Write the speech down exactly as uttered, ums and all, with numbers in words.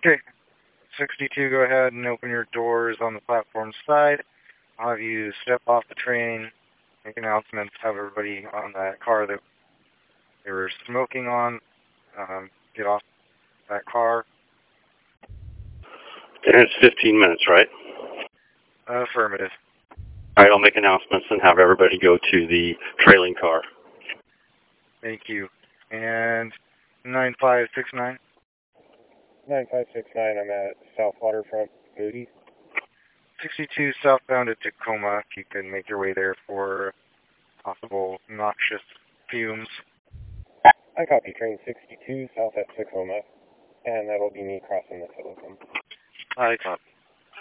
Okay. sixty-two, go ahead and open your doors on the platform side. I'll have you step off the train, make announcements, have everybody on that car that they were smoking on um, get off that car. And it's fifteen minutes, right? Uh, affirmative. All right, I'll make announcements and have everybody go to the trailing car. Thank you. And nine five six nine? nine five six nine, I'm at South Waterfront, Moody. sixty-two southbound to Tacoma, if you can make your way there for possible noxious fumes. I copy train sixty-two south at Tacoma, and that'll be me crossing the Silicon. I copy.